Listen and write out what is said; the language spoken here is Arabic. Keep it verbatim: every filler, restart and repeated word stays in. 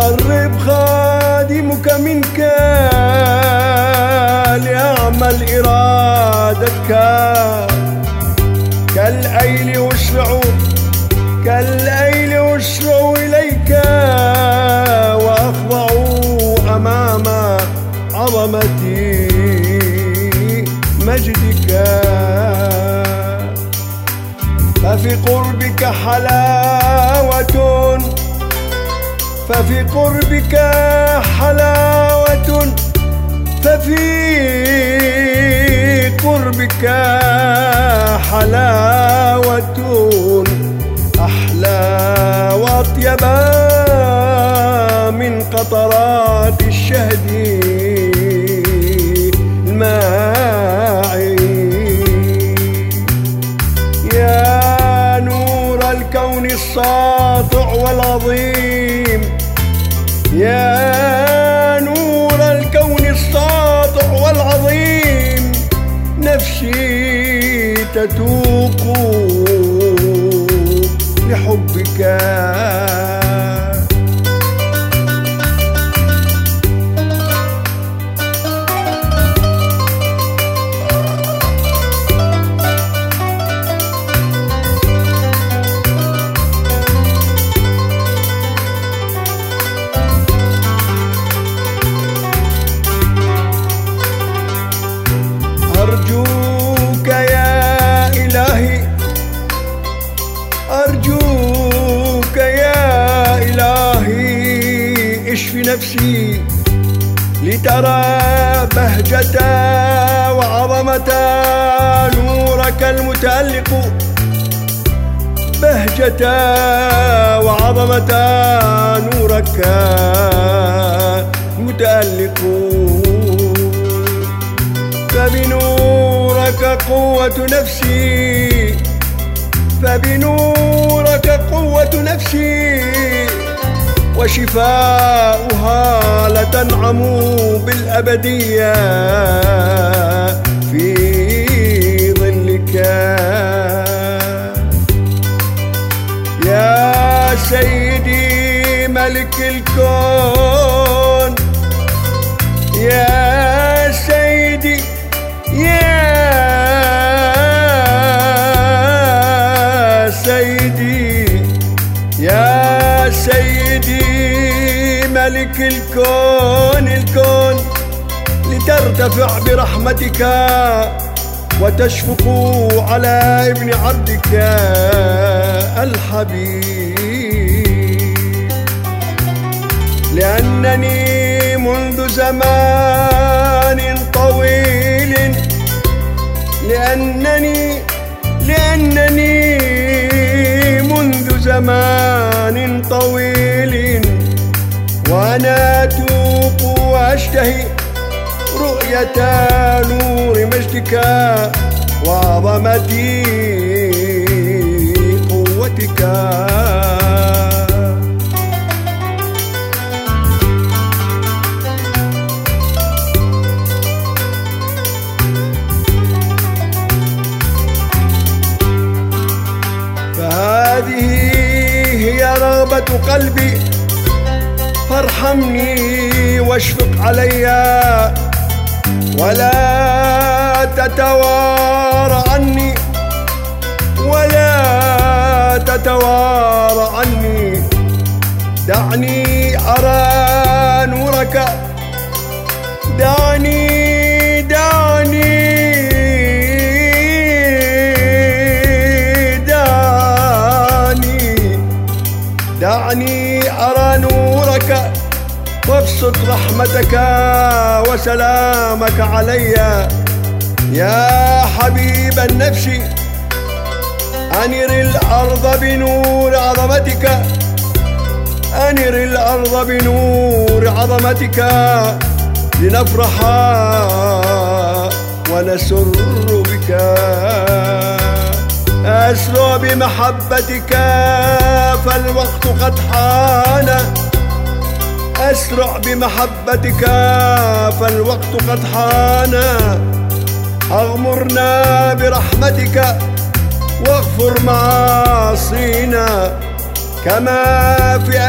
قرب خادمك منك ليعمل إرادتك، كالأيل أسرع كالأيل أسرع إليك وأخضع أمام عظمة مجدك. ففي قربك حلاوة ففي قربك حلاوة ففي قربك حلاوة أحلى وأطيب من قطرات الشهد الماعي. يا نور الكون الساطع والعظيم، يا نور الكون الساطع والعظيم، نفسي تتوق لحبك. أرجوك يا إلهي أرجوك يا إلهي اشف نفسي لترى بهجة وعظمة نورك المتألق، بهجة وعظمة نورك المتألق. فبنورك قوة نفسي فبنورك قوة نفسي وشفاؤها لتنعم بالأبدية في ظلك. يا سيدي ملك الكون، يا سيدي يا سيدي يا سيدي ملك الكون الكون، لترتفع برحمتك وتشفق على ابن عبدك الحبيب. لأنني منذ زمان طويل لأنني لأنني منذ زمان طويل وأنا أتوق وأشتهي رؤية نور مجدك وعظمة قوتك. فهذه هي رغبة قلبي، فارحمني واشفق علي ولا تتوارى عني ولا تتوارى عني. دعني أرى نورك، دعني دعني دعني أرى نورك وابسط رحمتك وسلامك علي. يا حبيب النفس أنر الأرض بنور عظمتك، أنر الأرض بنور عظمتك، لنفرح ونسر بك. أسرع بمحبتك فالوقت قد حان، أسرع بمحبتك فالوقت قد حان. أغمرنا برحمتك واغفر معاصينا كما في